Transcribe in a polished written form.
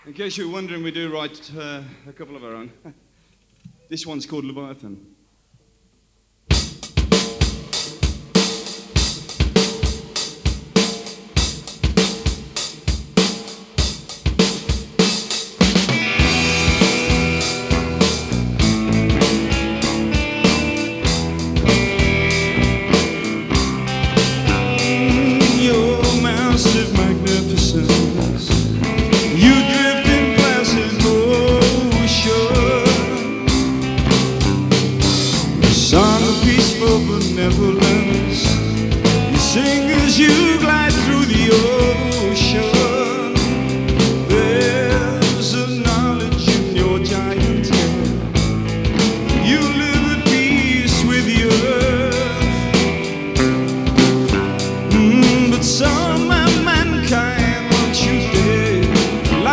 In case you're wondering, we do write a couple of our own. This one's called Leviathan.